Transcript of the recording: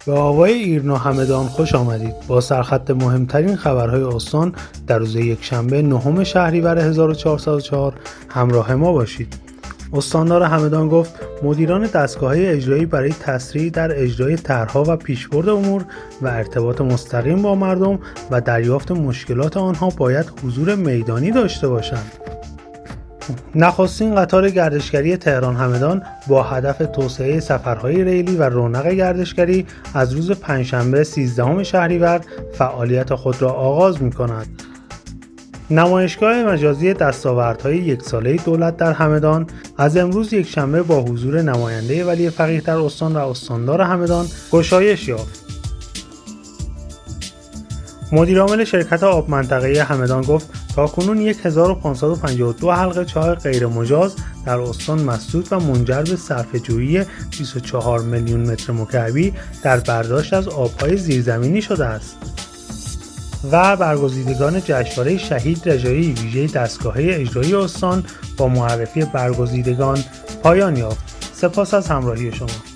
به آوای ایرنا همدان خوش آمدید. با سرخط مهمترین خبرهای استان در روز یکشنبه 9 شهریور 1404 همراه ما باشید. استاندار همدان گفت مدیران دستگاه‌های اجرایی برای تسریع در اجرای طرح‌ها و پیشبرد امور و ارتباط مستقیم با مردم و دریافت مشکلات آنها باید حضور میدانی داشته باشند. نخستین قطار گردشگری تهران همدان با هدف توسعه سفرهای ریلی و رونق گردشگری از روز پنجشنبه 13 شهریور فعالیت خود را آغاز می‌کند. نمایشگاه مجازی دستاوردهای یک ساله دولت در همدان از امروز یکشنبه با حضور نماینده ولی فقیه در استان و استاندار همدان گشایش یافت. مدیرعامل شرکت آب منطقه همدان گفت تاکنون 1552 حلقه چاه غیر مجاز در استان مسدود و منجر به صرفه‌جویی 24 میلیون متر مکعبی در برداشت از آبهای زیرزمینی شده است. و برگزیدگان جشنواره شهید رجایی ویژه دستگاه‌های اجرایی استان با معرفی برگزیدگان پایان یافت. سپاس از همراهی شما.